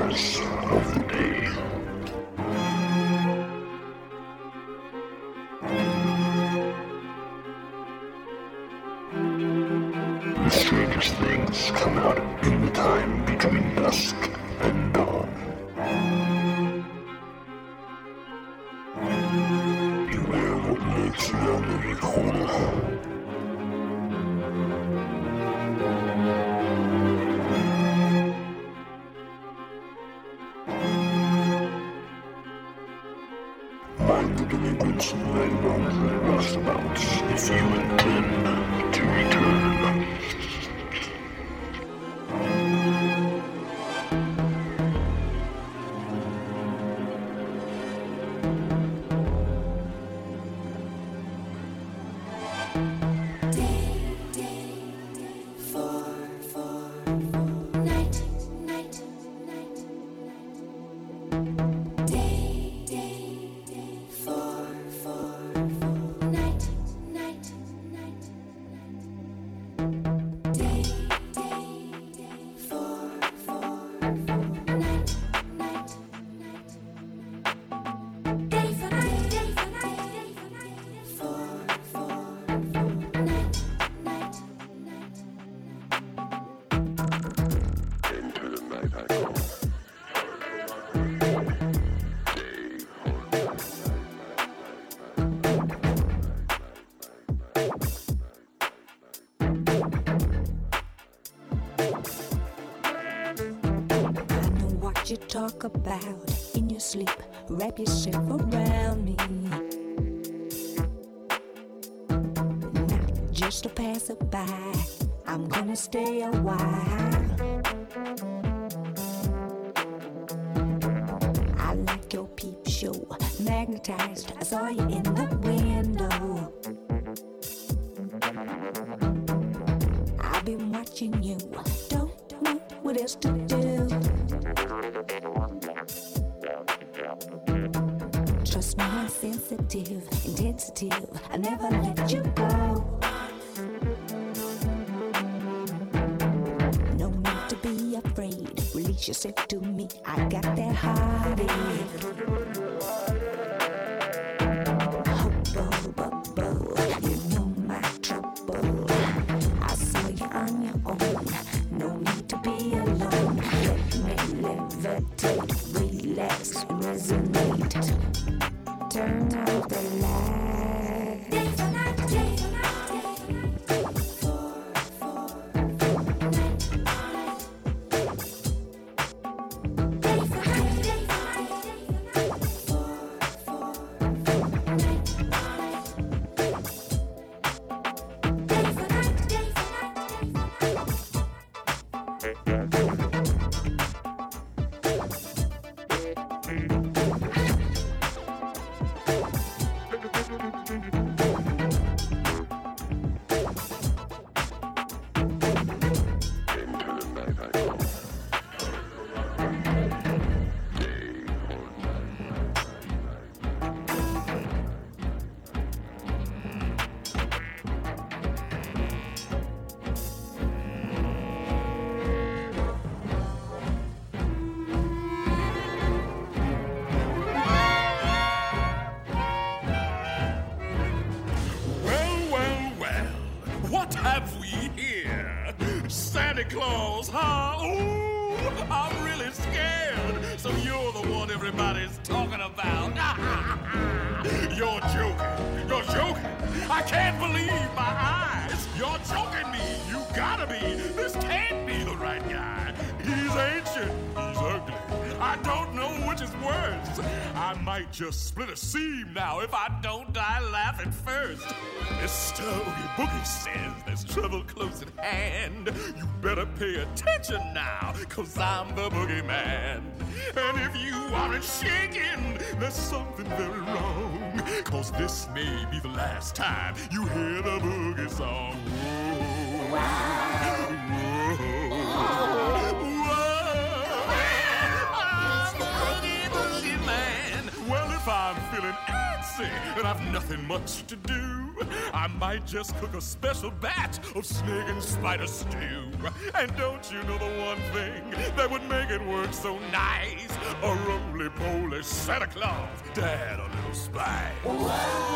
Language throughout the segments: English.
stars of the day. The strangest things come out in the time between dusk and dawn. Beware what lurks around every corner. Mind the delinquents and vagabonds and roustabouts if you intend to return. You talk about in your sleep, wrap yourself around me. Not just a passerby, I'm gonna stay a while. I like your peep show, magnetized, I saw you in the window. I've been watching you, don't know what else to do. Trust me, I'm sensitive, intensive, I never let you go. No need to be afraid, release yourself to me, I got that heartache. Hubble, bubble, you know my trouble. I saw you on your own, no need to be alone. Let me levitate, relax and resonate. Turn off the light. Day for night, day for night, day for Santa Claus, huh? Ooh, I'm really scared. So you're the one everybody's talking about. You're joking. You're joking. I can't believe my eyes. You're joking me. You gotta be. This can't be the right guy. He's ancient. He's ugly. I don't know which is worse. I might just split a seam now if I don't die laughing first. Mr. Oogie Boogie says there's trouble close at hand. You better pay attention now, 'cause I'm the boogeyman. And if you aren't shaking, there's something very wrong, 'cause this may be the last time you hear the boogie song. Whoa. Whoa. Well, if I'm feeling antsy and I've nothing much to do, I might just cook a special batch of snake and spider stew. And don't you know the one thing that would make it work so nice? A roly-poly Santa Claus to add a little spice. Whoa.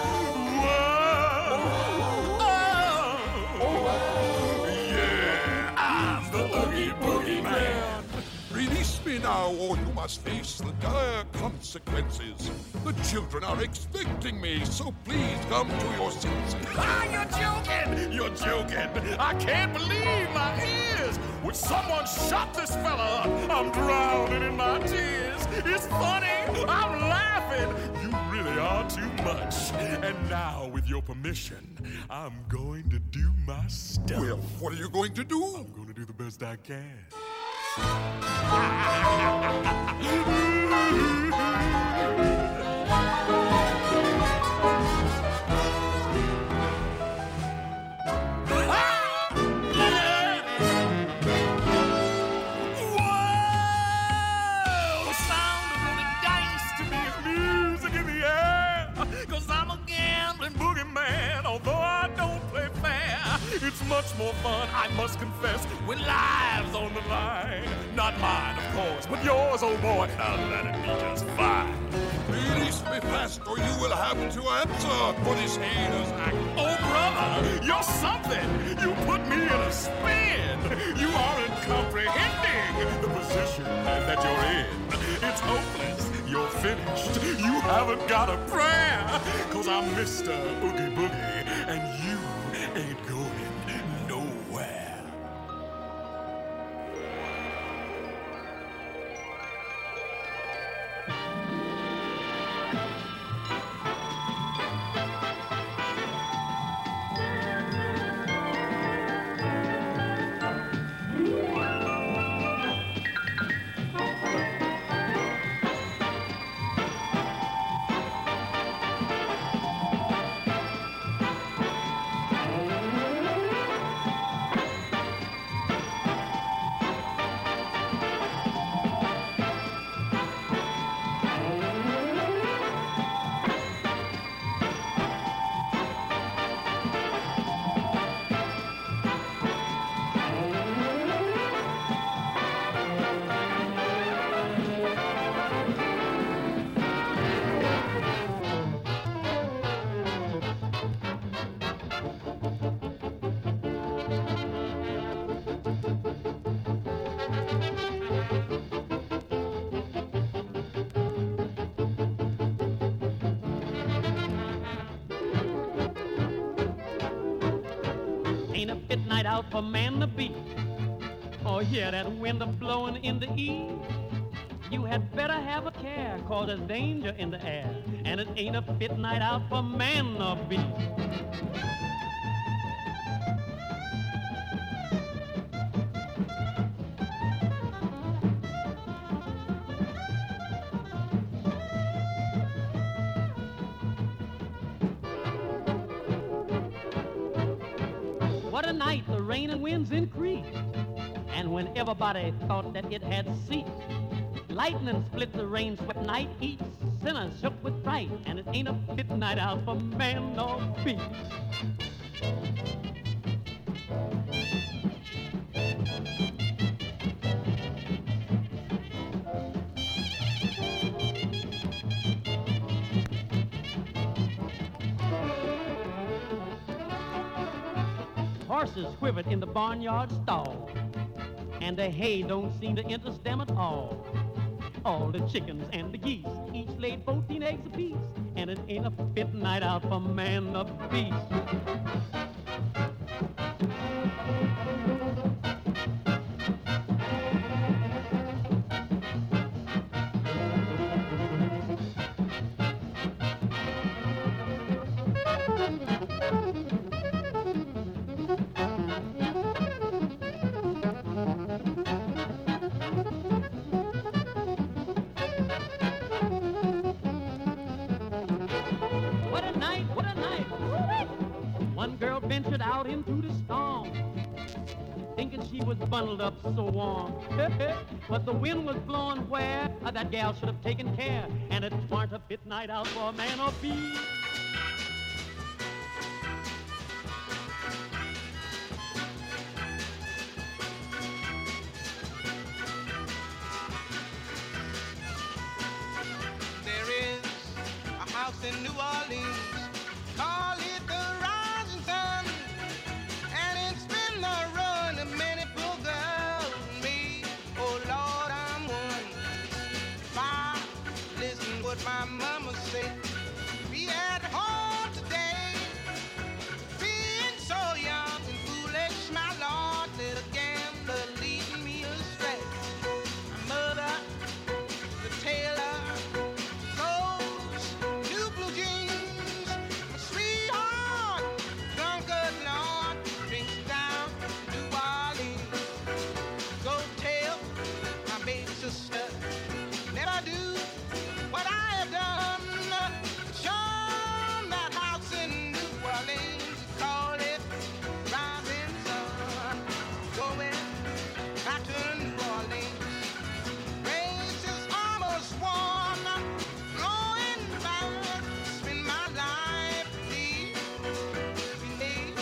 Yeah, I'm the Oogie Boogie Man. Release me now, or you must face the dire consequences. The children are expecting me, so please come to your senses. Ah, you're joking! You're joking! I can't believe my ears! Would someone shut this fella up? I'm drowning in my tears. It's funny! I'm laughing! You really are too much. And now, with your permission, I'm going to do my stuff. Well, what are you going to do? I'm going to do the best I can. It's much more fun, I must confess, with lives on the line. Not mine, of course, but yours, oh boy. Now let it be just fine. Release me fast, or you will have to answer for this heinous act. Oh, brother, you're something. You put me in a spin. You aren't comprehending the position that you're in. It's hopeless. You're finished. You haven't got a prayer. 'Cause I'm Mr. Oogie Boogie, and you ain't going nowhere. Ain't a fit night out for man to be. Oh, yeah, that wind a-blowing in the east. You had better have a care, 'cause there's danger in the air. And it ain't a fit night out for man to be. What a night, the rain and winds increased. And when everybody thought that it had ceased, lightning split the rain-swept night, each sinner shook with fright, and it ain't a fit night out for man nor beast. Horses quivered in the barnyard stall, and the hay don't seem to interest them at all. All the chickens and the geese each laid 14 eggs apiece, and it ain't a fit night out for man or beast. Ventured out into the storm, thinking she was bundled up so warm. But the wind was blowing where that gal should have taken care, and it weren't a fit night out for a man or beast. house in New Orleans. Call it the rising sun. And it's been the ruin of many poor girls and me. Oh Lord, I'm one. Why, listen what my mama said. Be at home today. Being so young and foolish, my Lord, let a gambler leading me astray. My mother, the tailor, those new blue jeans. My sweetheart, drunkard Lord, drinks down New Orleans. Go tell my baby sister, never do what I have done. Show that house in New Orleans, call it rising sun. Going back to New Orleans, race is almost won. Going back, spend my life be made,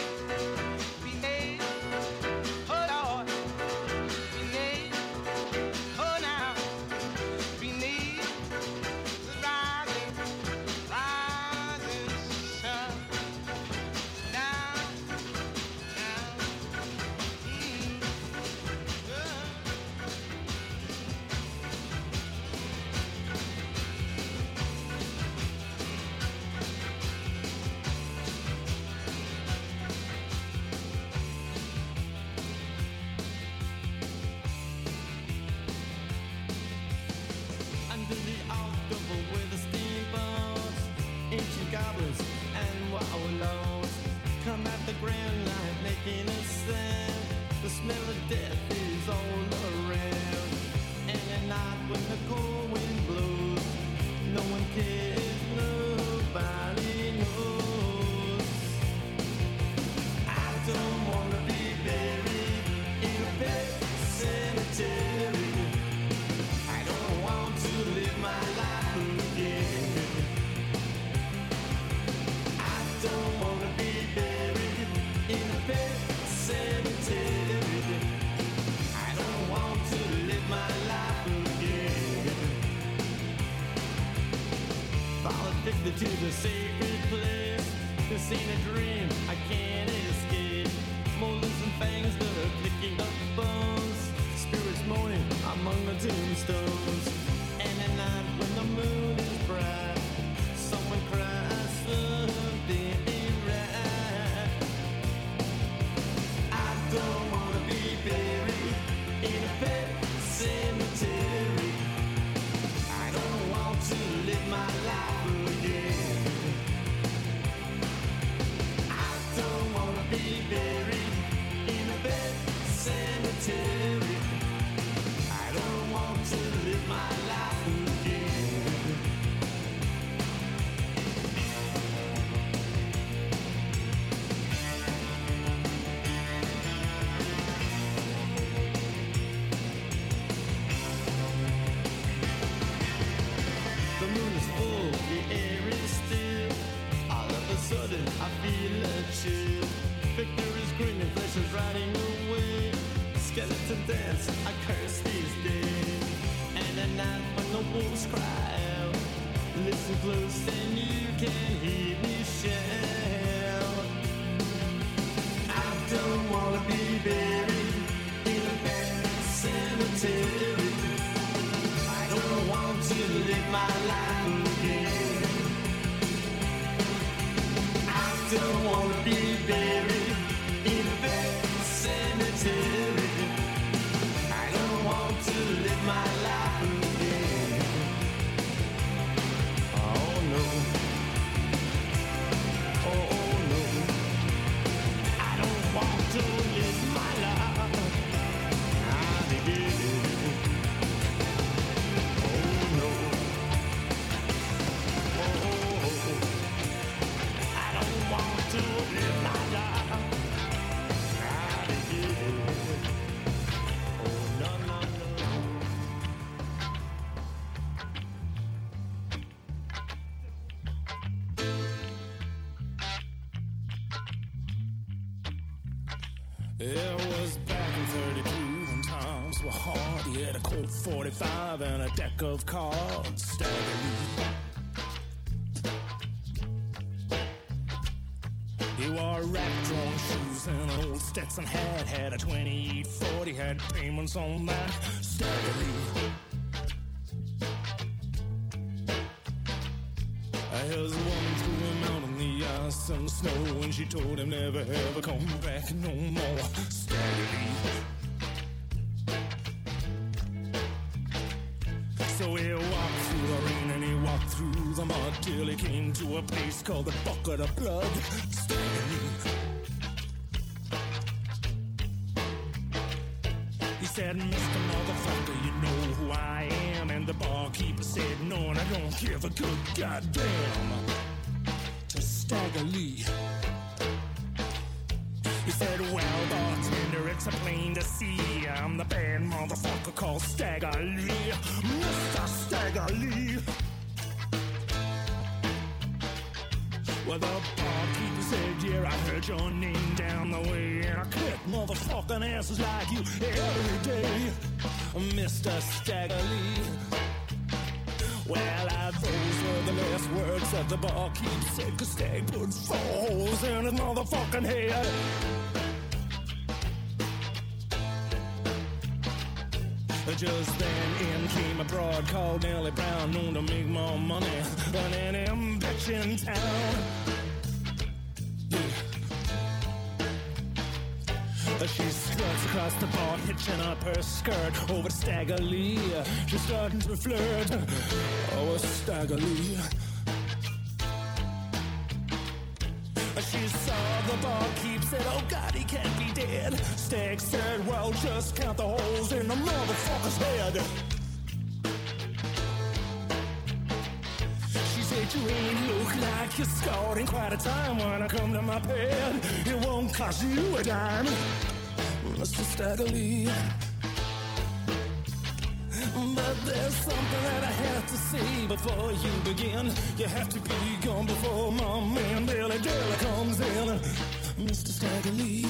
oh Lord, be made, oh now, be made, the rising sun, down, Under the October with the steamboats, ancient goblins and wallows come at the grand light making a sound. The smell of death is all around. And at night when the cold wind blows, no one cares, nobody knows. I don't wanna be buried in a pet cemetery. I don't want to live my life again. I don't want to be buried in a pet cemetery. I don't want to live my life again. Fall addicted to the sacred place. This ain't a dream, I can't escape. Molars and fangs that are picking up bones. Spirits moaning among the tombstones. And at night when the moon is bright, someone cries something ain't right. I don't wanna be buried in a pet cemetery. I don't want to live my life again. I don't wanna be buried in a pet cemetery. I don't want to live my life again. The moon is full, the air is still. All of a sudden I feel a chill. Victor is grinning, flesh is riding away. Skeleton dance, I curse these days. And at night when the wolves cry out, listen close and you can hear me shout. I don't wanna be buried in a pet cemetery. I don't want to live my life again. I don't wanna be buried in a pet cemetery. I don't want to live my life again. Oh no. Oh no. I don't want to live my life again. Oh no. Oh, I don't want to live my life again. Oh no, no, no. It was back in 32 when times were hard. He had a Colt 45 and a deck of cards. Staggered. wore wrap-drawn shoes and an old Stetson hat. Had a 2840, had payments on that steadily. As a woman threw him out on the ice and the snow, and she told him never ever come back no more. Steadily. So he walked through the rain and he walked through the mud till he came to a place called the Bucket of Blood. Steadily. He said, Mr. Motherfucker, you know who I am. And the barkeeper said, no, and I don't give a good goddamn. To Stagger Lee. He said, well, bartender, it's a plain to see. I'm the bad motherfucker called Stagger Lee. Mr. Stagger Lee. Well, the barkeeper said, yeah, I heard your name down the way, and I kick motherfucking asses like you every day, Mr. Stagger Lee. Well, those were the last words that the barkeep said, 'cause Stag put 4 holes in his motherfucking head. Just then in came a broad called Nellie Brown, known to make more money than any bitch in town. She struts across the bar, hitching up her skirt over to Stagger Lee. She's starting to flirt with Stagger Lee. She saw the barkeep, said, oh God, he can't be dead. Stag said, well, just count the holes in the motherfucker's head. She said, you ain't look like you're scored in quite a time. When I come to my bed, it won't cost you a dime, Mr. Stagger Lee. But there's something that I have to say before you begin. You have to be gone before my man Billy Dilly comes in, Mr. Stagger Lee.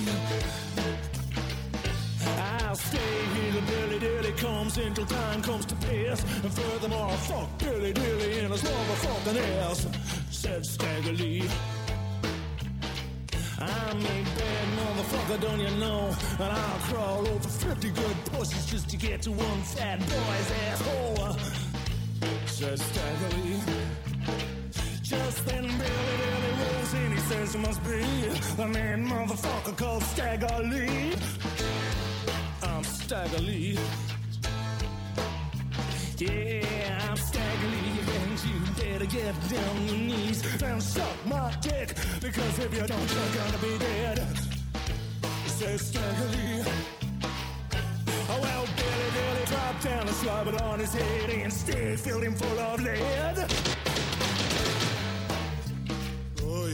I'll stay here till Billy Dilly comes in till time comes to pass. And furthermore, fuck Billy Dilly in his motherfucking ass, said Stagger Lee. I'm a bad motherfucker, don't you know? And I'll crawl over 50 good pussies just to get to one fat boy's asshole, says Stagger Lee. Just then Billy Dilly rolls in, he says it must be the man motherfucker called Stagger Lee. I'm Stagger Lee. Yeah, I'm Stagger Lee, and you better get down on your knees and suck my dick, because if you don't, you're gonna be dead, says Stagger Lee. Oh, well, Billy Dilly dropped down and slobbered on his head, and Stag filled him full of lead. Oy.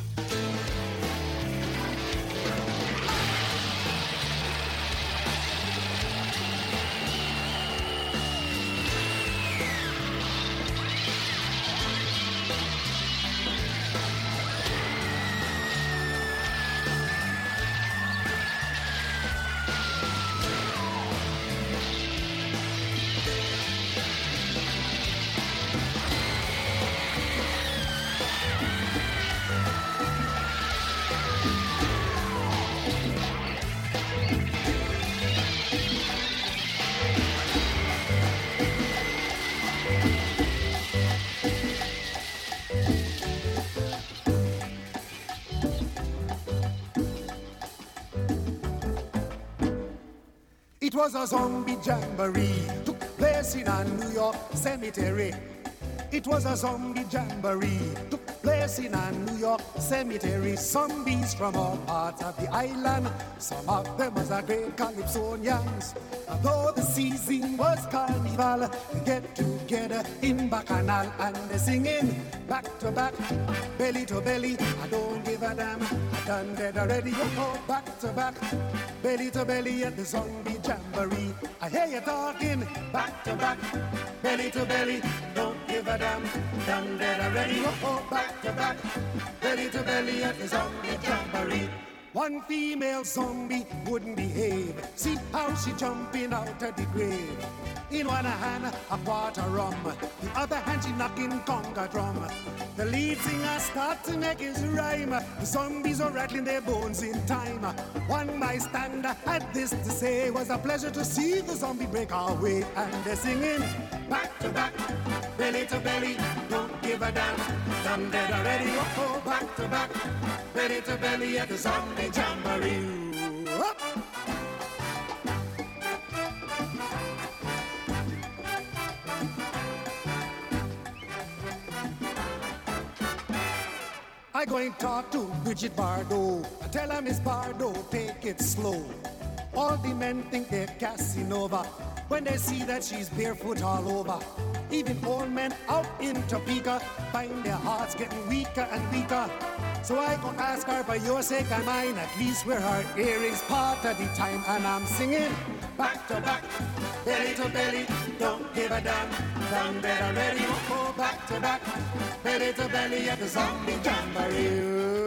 It was a zombie jamboree, took place in a New York cemetery. It was a zombie jamboree, took place in a New York cemetery. Zombies from all parts of the island, some of them was a great calypsonians. Although the season was carnival, they get together in Bacchanal and they singing back to back, belly to belly. I don't give a damn, I done dead already. Oh, back to back, belly to belly at the zombie jamboree. I hear you talking back to back, belly to belly. Don't give a damn, done dead already. Oh, back to back, belly to belly at the zombie jamboree. One female zombie wouldn't behave. See how she jumping out of the grave. In one hand a quarter rum, the other hand she knocking conga drum. The lead singer starts to make his rhyme. The zombies are rattling their bones in time. One bystander had this to say: it was a pleasure to see the zombie break our way. And they're singing back to back, belly to belly, don't give a damn. Done dead already, oh, back to back, belly to belly at the zombie jamboree. Up. I go and talk to Bridget Bardot. I tell her, Miss Bardot, take it slow. All the men think they're Casanova when they see that she's barefoot all over. Even old men out in Topeka find their hearts getting weaker and weaker. So I go ask her, for your sake and mine, at least wear her earrings part of the time. And I'm singing back to back, belly to belly, don't give a damn. Down there already, oh, back to back, belly to belly at the zombie jamboree.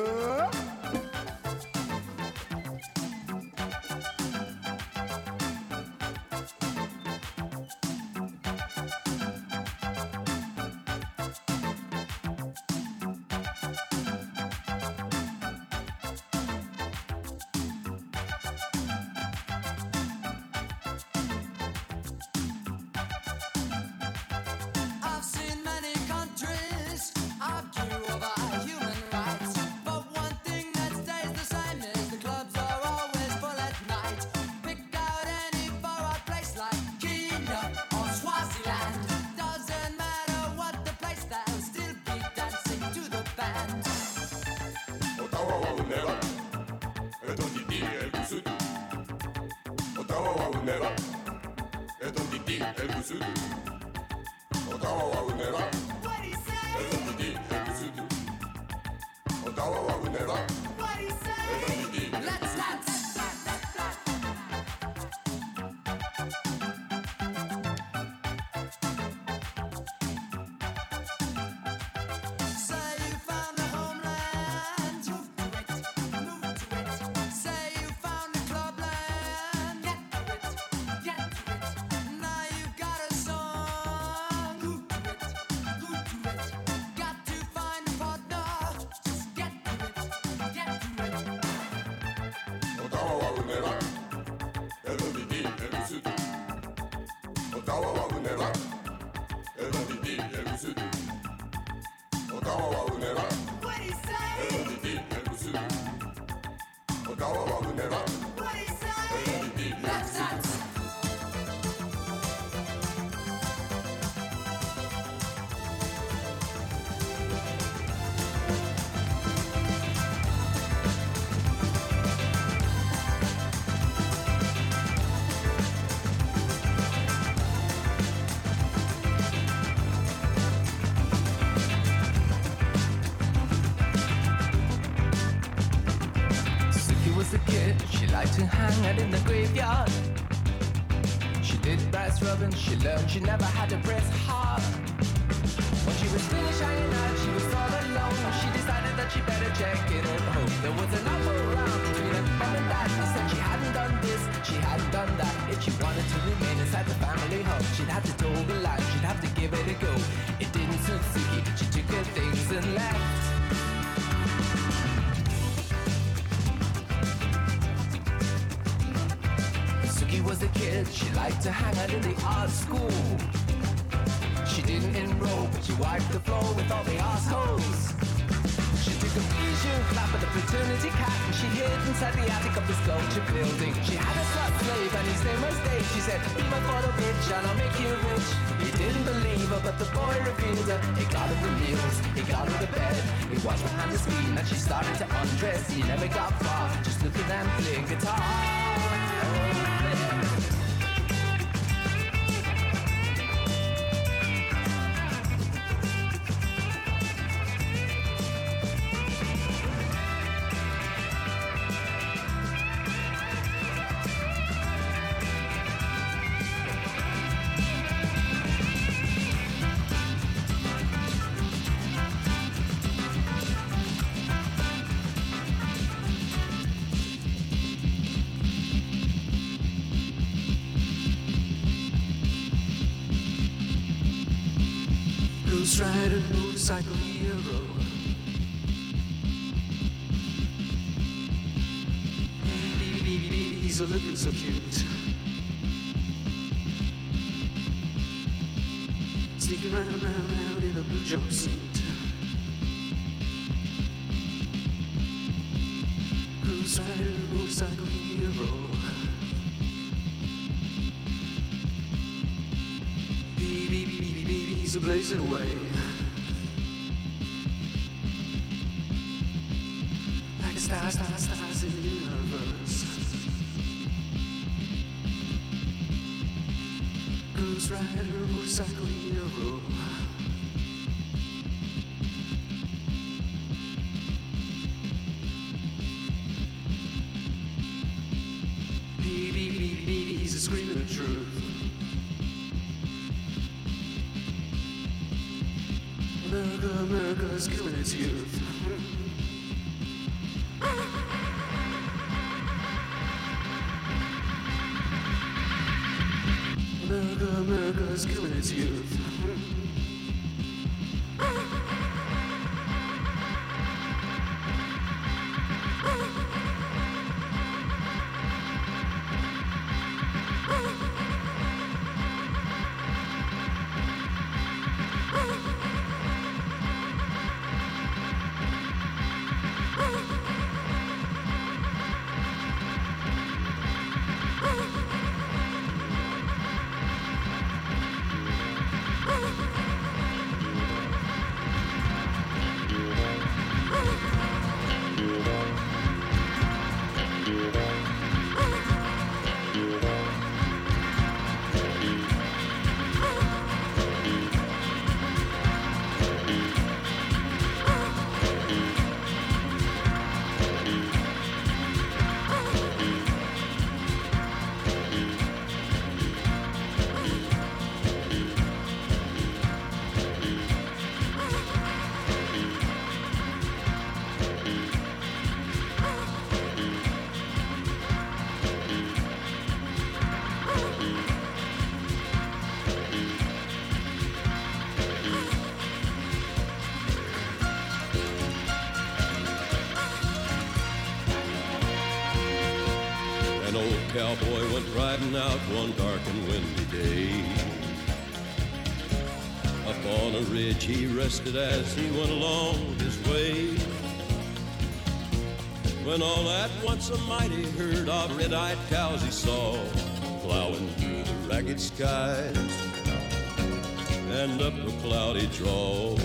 In the graveyard, she did breast rubbing. She learned she never had to press hard. When she was still shining out, she was all alone. She decided that she better check in and hope there was enough around between her mom and dad. She said she hadn't done this, she hadn't done that. If she wanted to remain inside the family home, she'd have to toe the line, she'd have to give it a go. It didn't suit Suki, she took her things and left. Was a kid, she liked to hang out in the art school. She didn't enroll, but she wiped the floor with all the assholes. She took a bijou clap at the fraternity cat, and she hid inside the attic of the sculpture building. She had a slut slave, and his name was Dave. She said, be my photo bitch, and I'll make you rich. He didn't believe her, but the boy refused her. He got her the meals, he got her the bed. He watched behind the screen, and she started to undress. He never got far, just look at them playing guitar. Cruise rider, motorcycle hero. He's a looking so cute. Sneaking round in a blue jumpsuit. Cruise rider, motorcycle hero. He's a blazing away. Like a stars in the universe. Cruise rider, motorcycle hero. He's a screaming the truth. America's killing its youth. America's killing its youth. Cowboy went riding out one dark and windy day. Up on a ridge he rested as he went along his way. When all at once a mighty herd of red-eyed cows he saw plowing through the ragged skies and up a cloudy draw.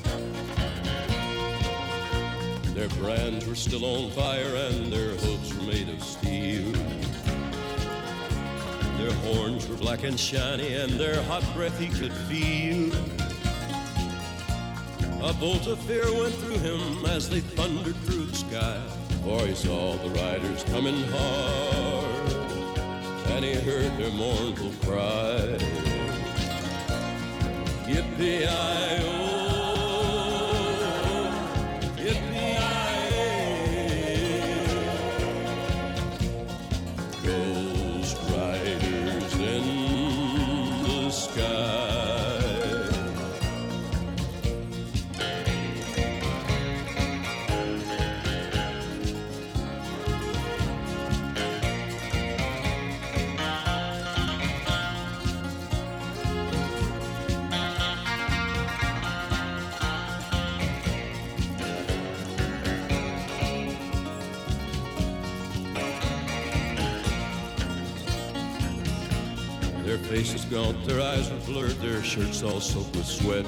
Their brands were still on fire and their hooves were made of steel. Their horns were black and shiny, and their hot breath he could feel. A bolt of fear went through him as they thundered through the sky, for he saw the riders coming hard, and he heard their mournful cry. Yippee-i-oh, yippee-i-oh, ghost riders in the sky. Their faces gaunt, their eyes were blurred, their shirts all soaked with sweat.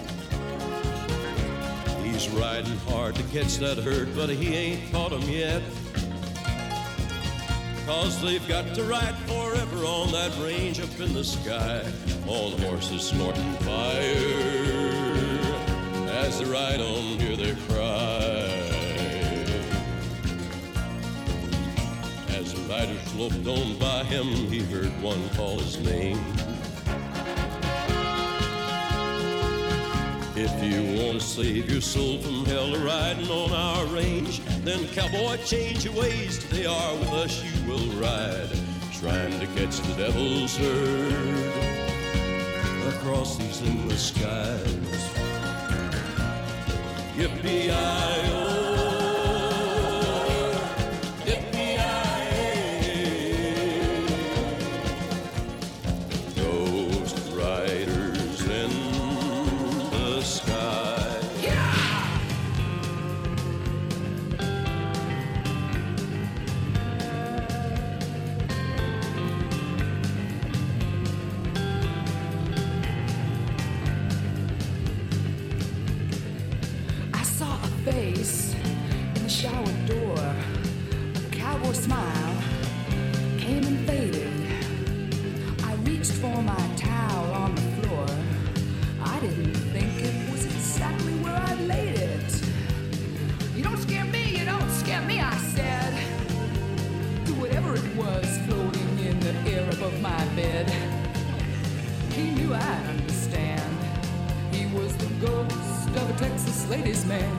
He's riding hard to catch that herd, but he ain't caught 'em yet. 'Cause they've got to ride forever on that range up in the sky, on horses snorting fire. As they ride on, hear their cry. As the riders loped on by him, he heard one call his name. If you want to save your soul from hell riding on our range, then cowboy, change your ways. Today are with us you will ride, trying to catch the devil's herd across these endless skies. Yippee-i-oh, yippee-i-ay. Ghost riders in the sky. I saw a face in the shower door. A cowboy smile came and faded. I reached for my towel on the floor. I didn't think it was exactly where I laid it. You don't scare me, you don't scare me, I said. To whatever it was floating in the air above my bed. He knew I'd understand. He was the ghost of a Texas ladies' man.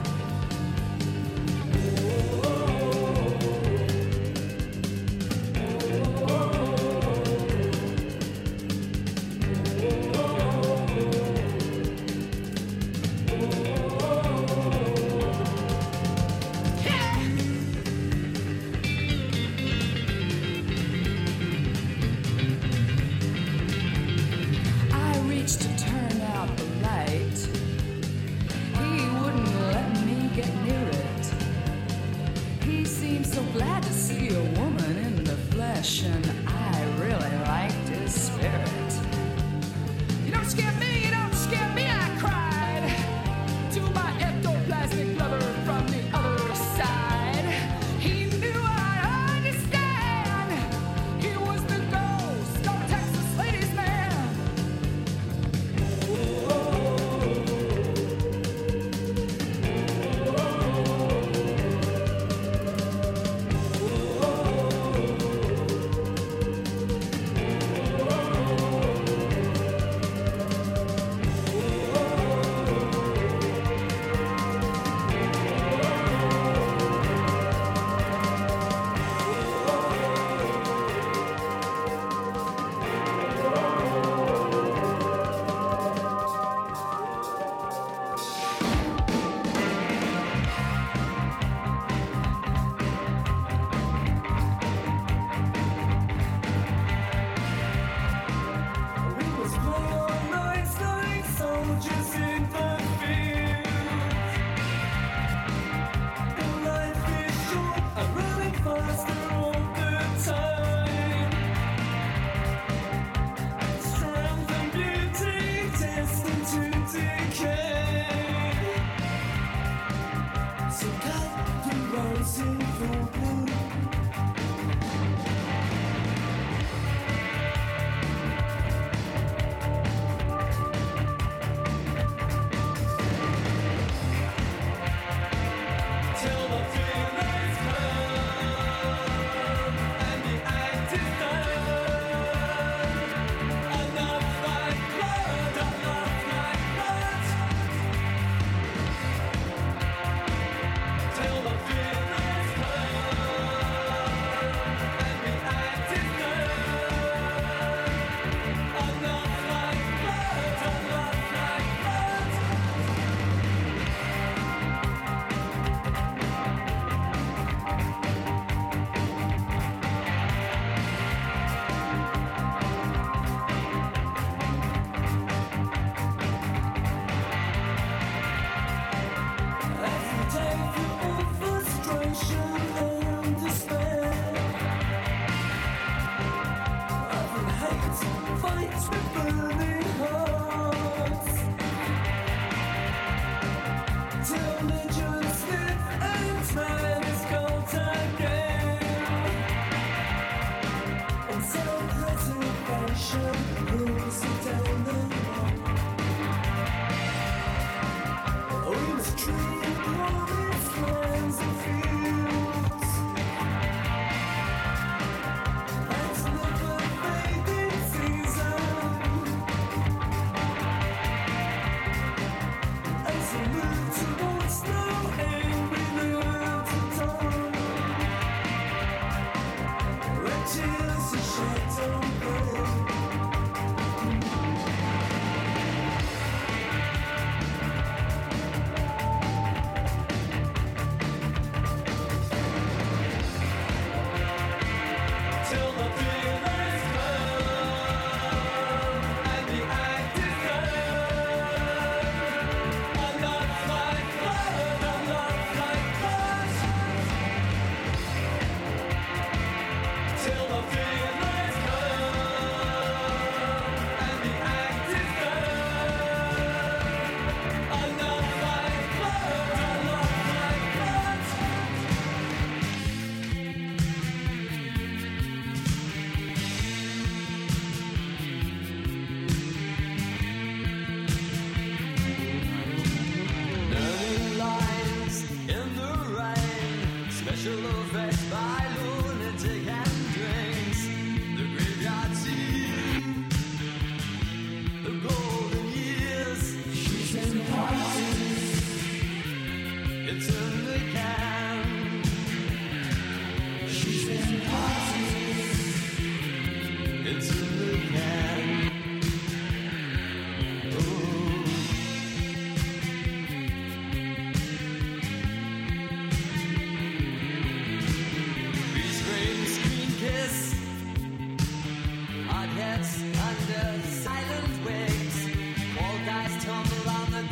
I reached to turn out the light. He wouldn't let me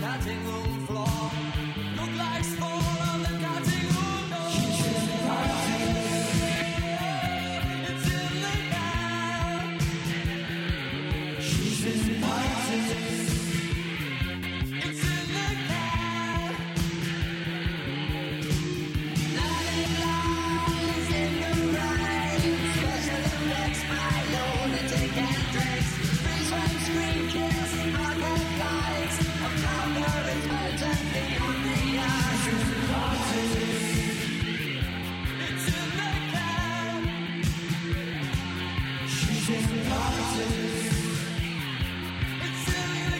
cutting room floor. Look like fall on the cutting room door. It's in the air. She's in the It's in the air. Nothing lies in the rain. Special effects by lunatic and drinks. Freeze one screen kiss. Market lights. A cover is burdened beyond the eyes. It's in the air. She's in the It's in the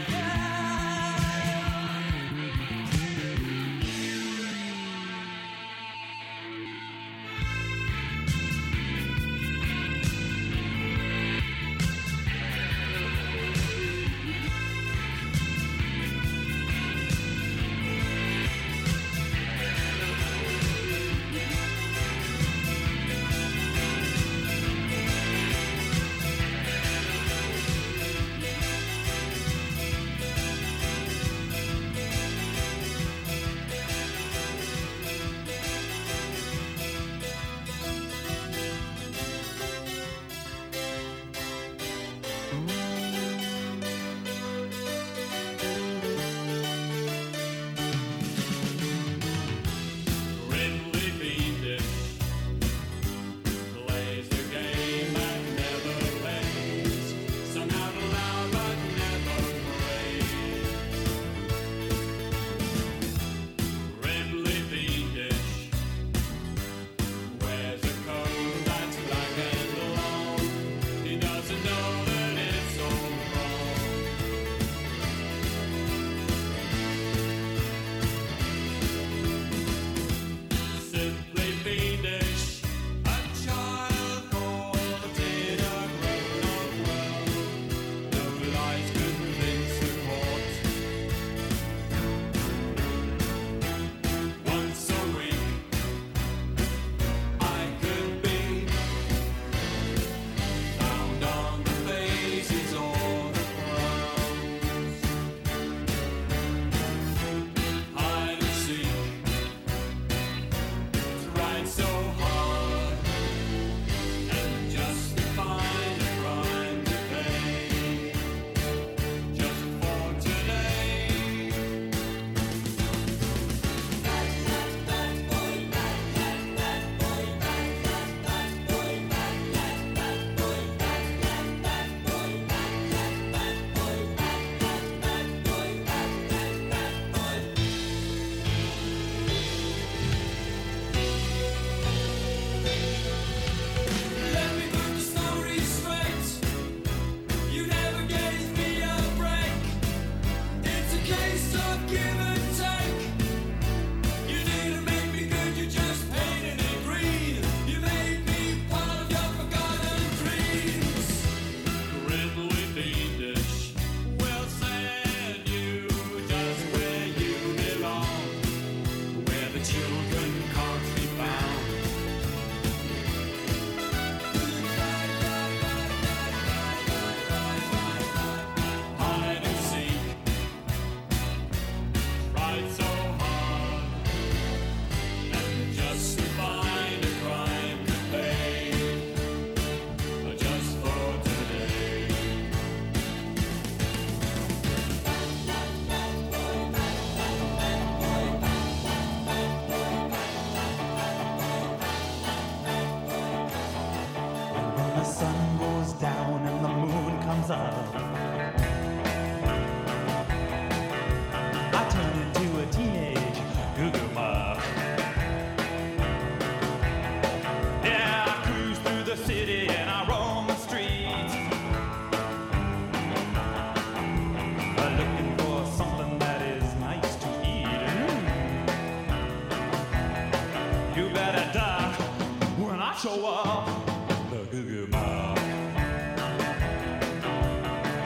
show up the Goo Goo Mob.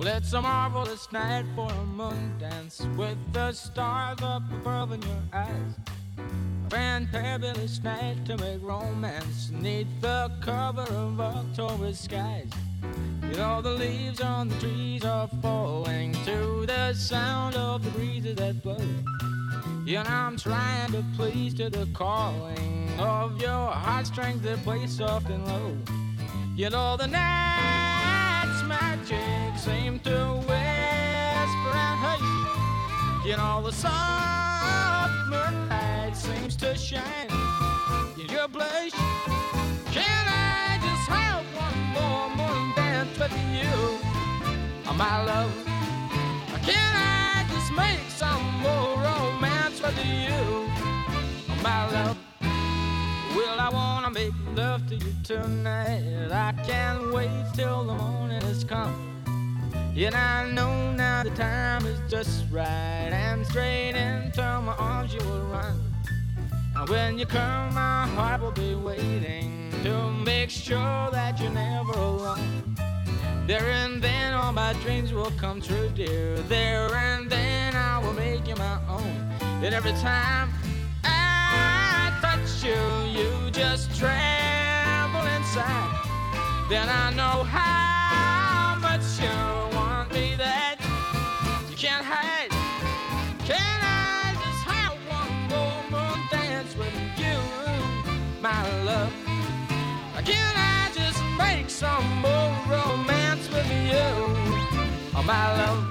Well, it's a marvelous night for a moon dance with the stars up above in your eyes. A fantabulous night to make romance neath the cover of October skies. You know the leaves on the trees are falling to the sound of the breezes that blow. You know I'm trying to please to the calling of your heartstrings that play soft and low. You know the night's magic seems to whisper and hush. You know the soft moonlight seems to shine in your blush. Can I just have one more moon dance with you, my love? Can I just make some more romance with you, my love? Well, I wanna make love to you tonight. I can't wait till the morning has come. Yet I know now the time is just right, and straight into my arms you will run. And when you come, my heart will be waiting to make sure that you're never alone. There and then all my dreams will come true, dear. There and then I will make you my own. And every time I touch you, you just tremble inside. Then I know how much you want me that you can't hide. Can I just have one more moon dance with you, my love? Can I just make some more romance with you, my love?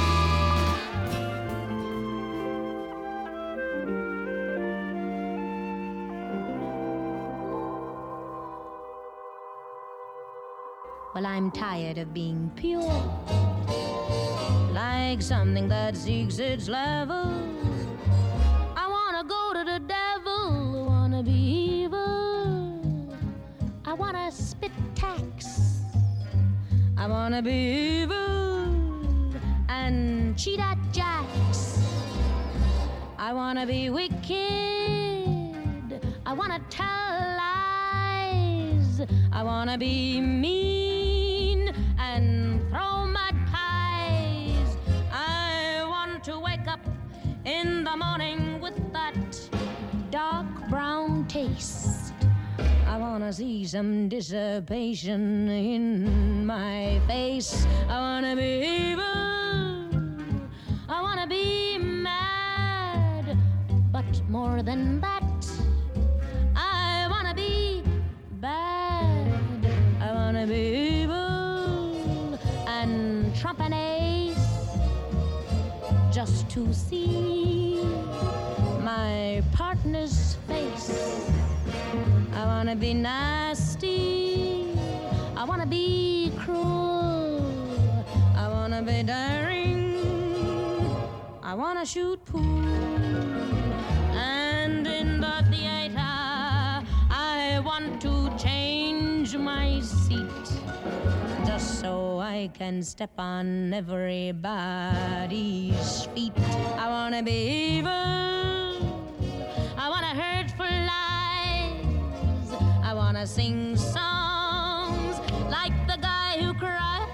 Well, I'm tired of being pure, like something that seeks its level. I wanna go to the devil, wanna be evil. I wanna spit tax, I wanna be evil and cheat at jacks. I wanna be wicked, I wanna tell lies. I wanna be mean and throw mud pies. I want to wake up in the morning with that dark brown taste. I wanna see some dissipation in my face. I wanna be evil, I wanna be mad, but more than that, I wanna be bad. I wanna be evil and trump an ace just to see my partner's face. I wanna be nasty, I wanna be cruel, I wanna be daring, I wanna shoot pool. And in the theater I want to change my seat just so I can step on everybody's feet. I wanna be evil, I wanna hurt for lies, I wanna sing songs like the guy who cries.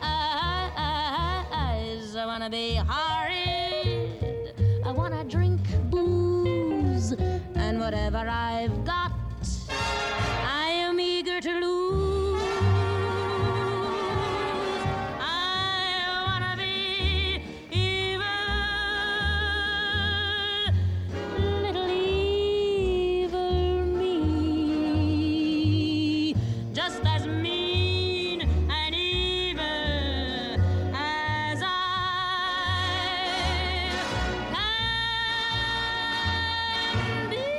I wanna be horrid, I wanna drink booze, and whatever I've got I am eager to lose. I wanna be evil, little evil me, just as mean and evil as I can be.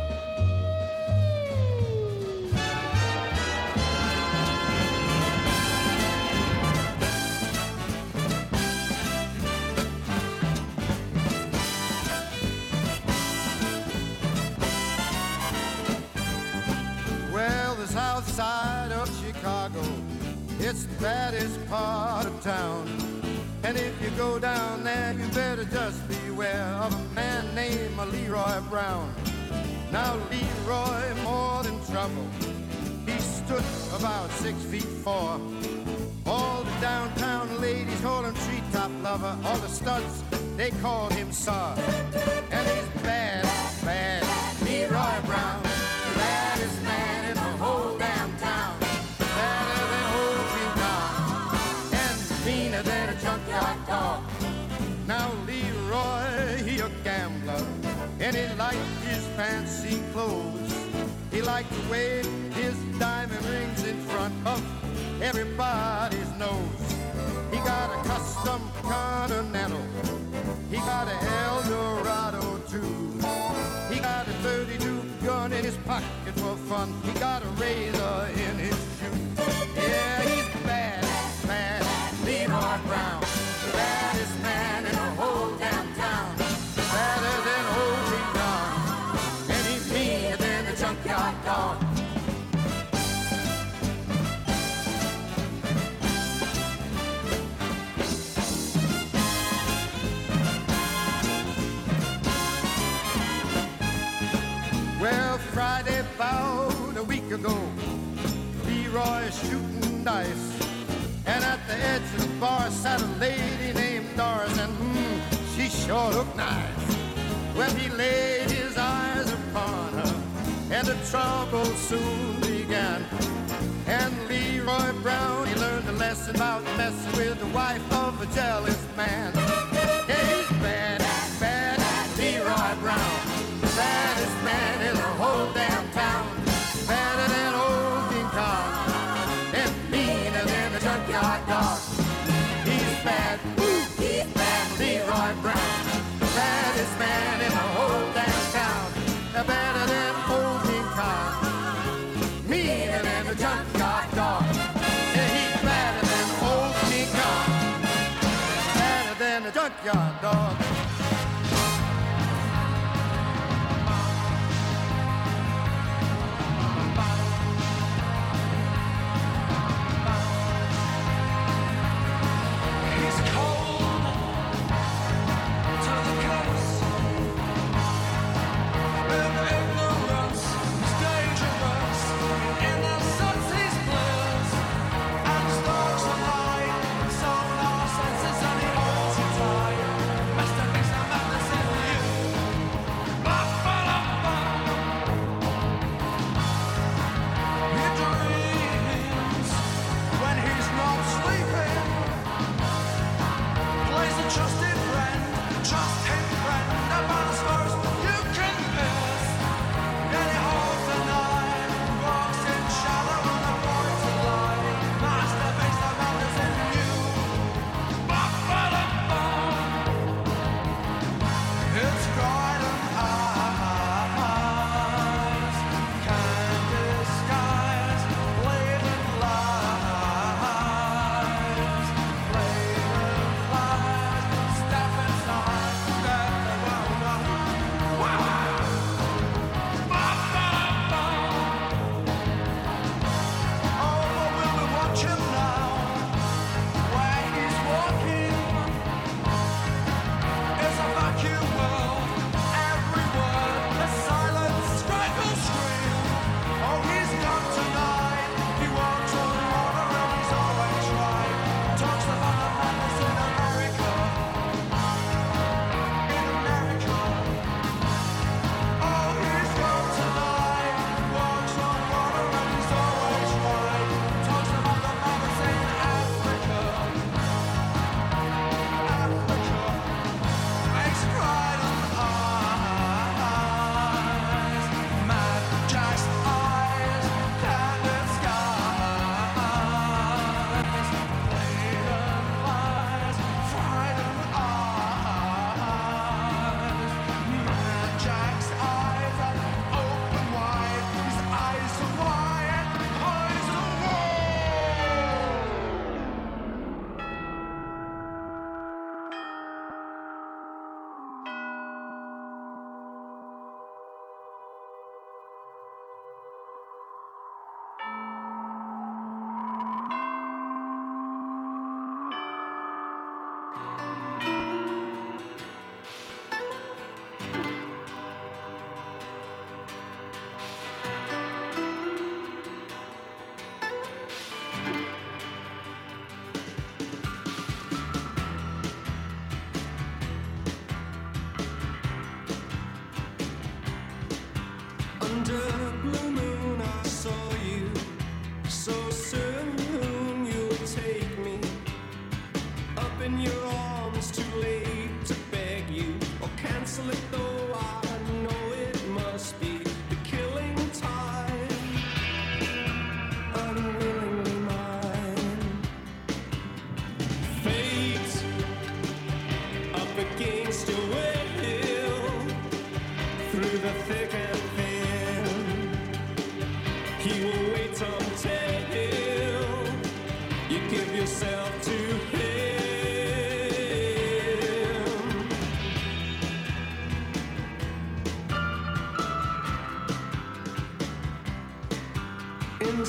Well, the south side of Chicago, it's the baddest part of town. And if you go down there, you better just beware of a man named Leroy Brown. Now Leroy, more than trouble, he stood about 6'4". All the downtown ladies call him Treat top lover, all the studs, they called him Sir. And he's bad, bad, Leroy Brown, the baddest man in the whole damn town. Badder than old King Kong, and meaner than a junkyard dog. Now Leroy, he a gambler, and he liked his fancy clothes. He liked to wave his diamond rings in front of everybody's nose. He got a custom Continental, he got a Eldorado too. He got a 32 gun in his pocket for fun. He got a razor in his shoe. Yeah, he's bad, bad, Leroy Brown, the baddest man in the whole damn town. Badder than old King Kong, and he's meaner than the junkyard dog. Well, Friday about a week ago, Leroy shooting dice, and at the edge of the bar sat a lady named Doris, and she sure looked nice. Well, he laid his eyes upon her, and the trouble soon began. And Leroy Brown, he learned a lesson about messing with the wife of a jealous man. Yeah, he's bad, bad, Leroy Brown, the baddest man in the whole damn town. Badder than old King Kong, and meaner than a junkyard dog. He's bad, Leroy Brown, the baddest man in the whole damn town. Better than old King Kong, meaner than a junkyard dog. Yeah, he's better than old King Kong, better than a junkyard dog. Senses and he holds it tight.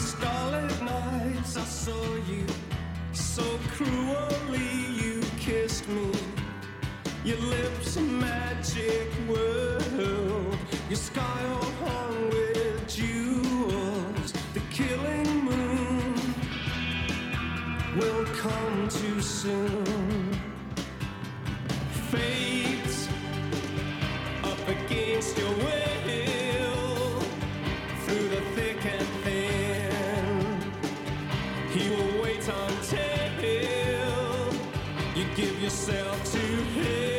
starlit nights I saw you, so cruelly you kissed me. Your lips a magic world, your sky all hung with jewels. The killing moon will come too soon. Fate up against your will, through the thick and thin. He will wait until you give yourself to him.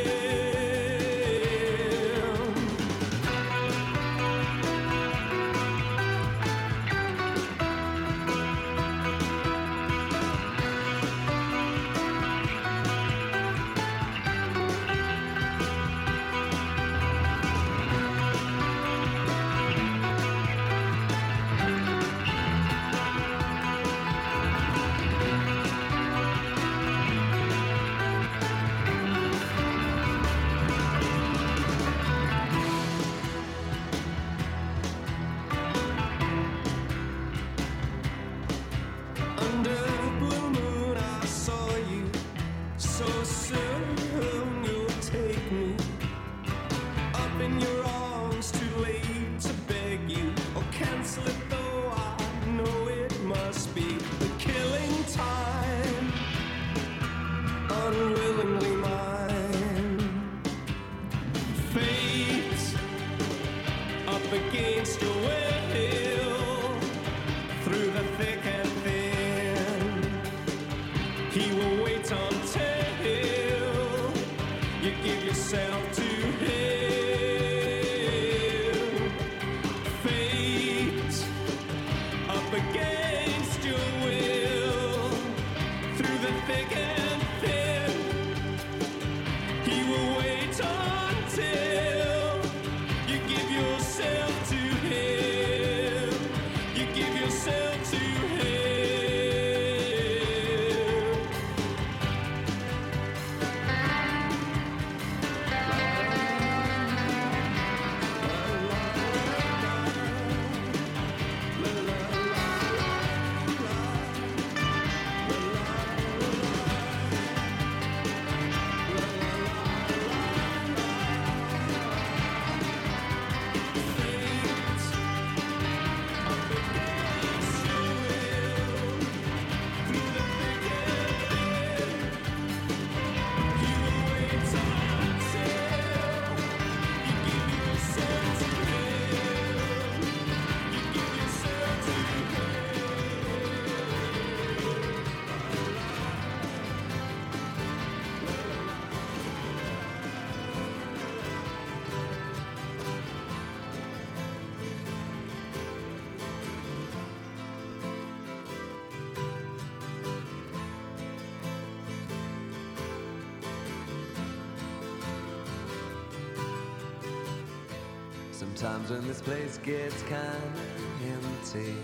Sometimes when this place gets kinda empty,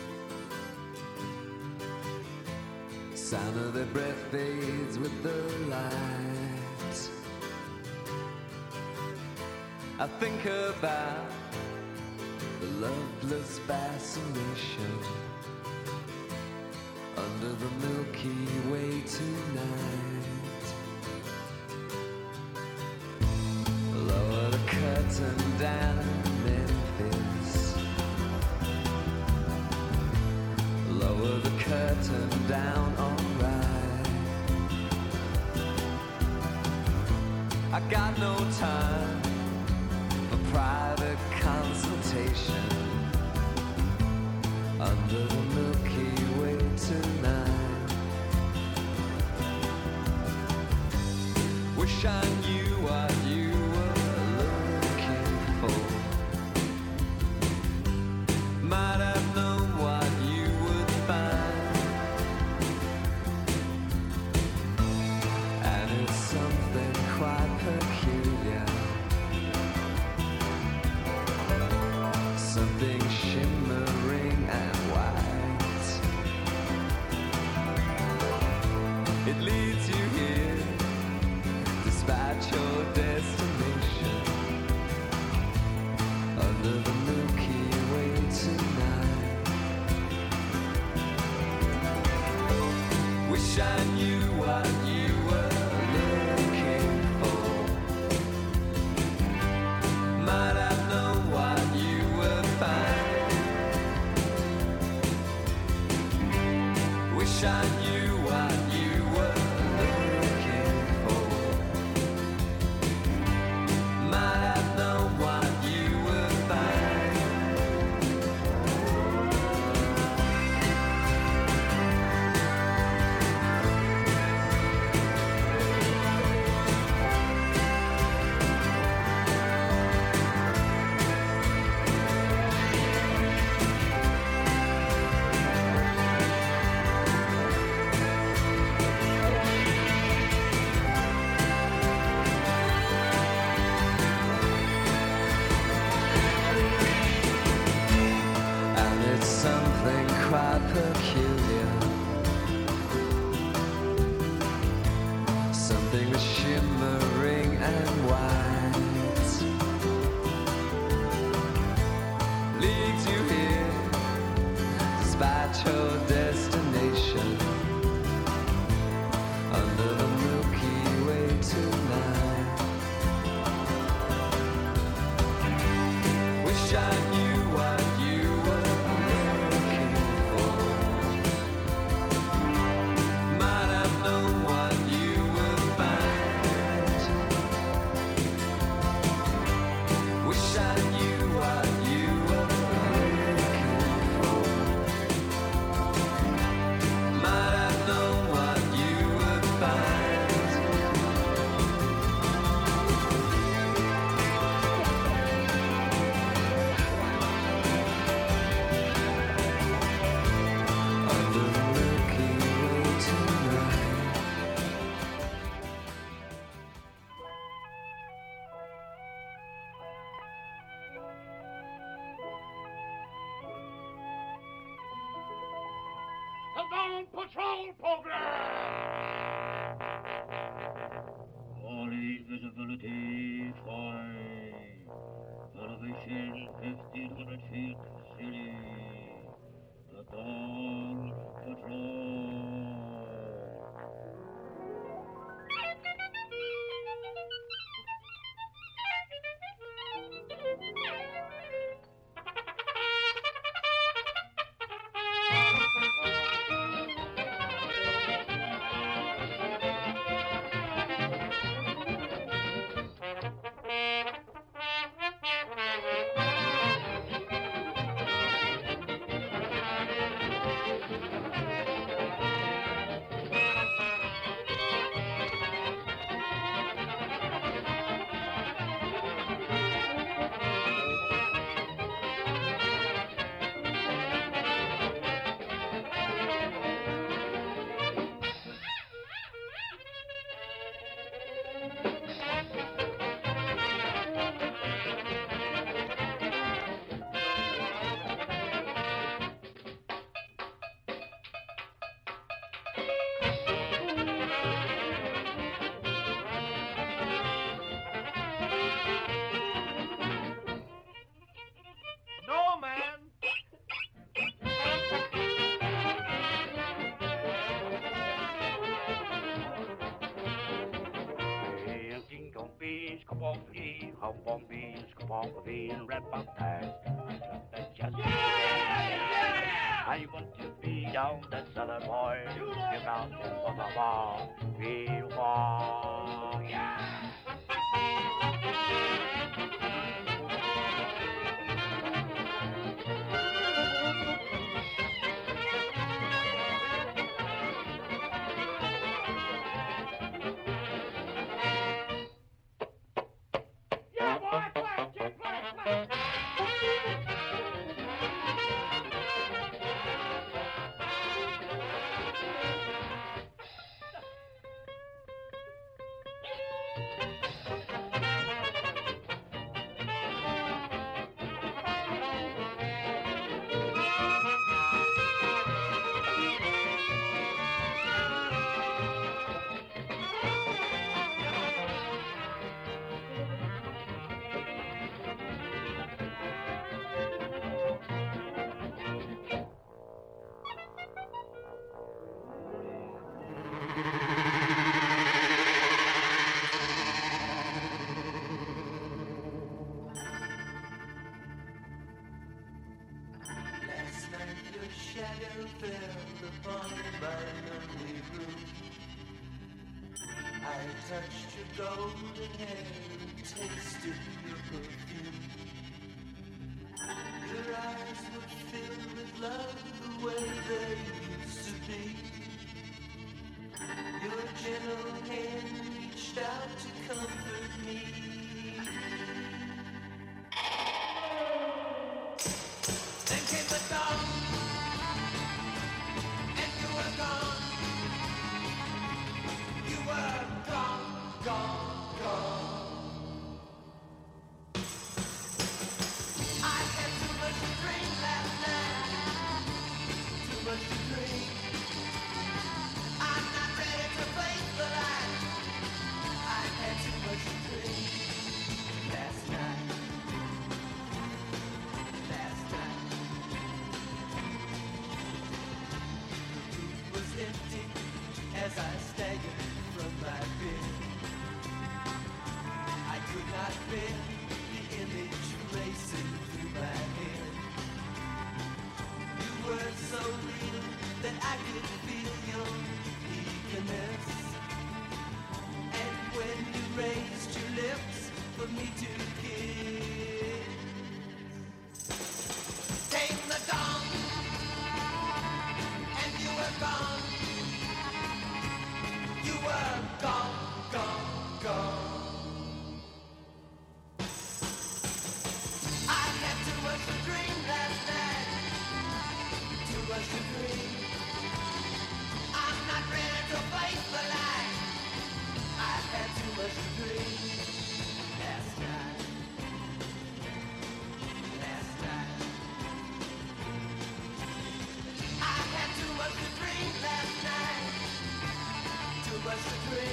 sound of their breath fades with the light. I think about the loveless fascination under the Milky Way tonight. Lower the curtain down, Memphis. Lower the curtain down, alright. I got no time for private consultation under the Milky Way tonight. Wish I knew what you were looking for. Might have known what you would find. And it's something quite peculiar, something shimmering and white. It leads you here despite your I knew what you were looking for. Might have known what you would find. Wish I knew what you were looking for. Might have known what you would find. And it's something quite peculiar, something shimmering and white, leads you here despite your destination, under the Milky Way tonight. Wish I knew what you were looking for. Might have known what you would find. Wish I knew what you were looking for. Might have known what you would find. Under the Milky Way tonight. The Dawn Patrol Program! Only visibility 5. Elevation 1,500 feet ceiling. The Dawn Patrol. No, man! Ding dong beans, kabong bean, hong beans, kabong bean, red baptized. Just I want to be down that southern boy. You mountain on the wall. We walk. Yeah, boy, play, just play. upon my lonely room. I touched your golden hair and tasted your perfume. Your eyes were filled with love the way they used to be. Your gentle hand reached out to comfort me. Then came the dawn, and you were gone. You were gone, gone, gone. I had too much to drink last night, too much to drink. I'm not ready to face the light. I had too much to drink last night. Last night. The room was empty as I staggered from my bed. I could not bear the image racing through my head. You were so real that I could feel your eagerness. And when you raised your lips for me to kiss, came the dawn, and you were gone. You were gone, gone, gone. I had too much to drink last night, too much to drink. I'm not ready to face the light. I had too much to drink last night. Last night. I had too much to drink last night. Too much to drink.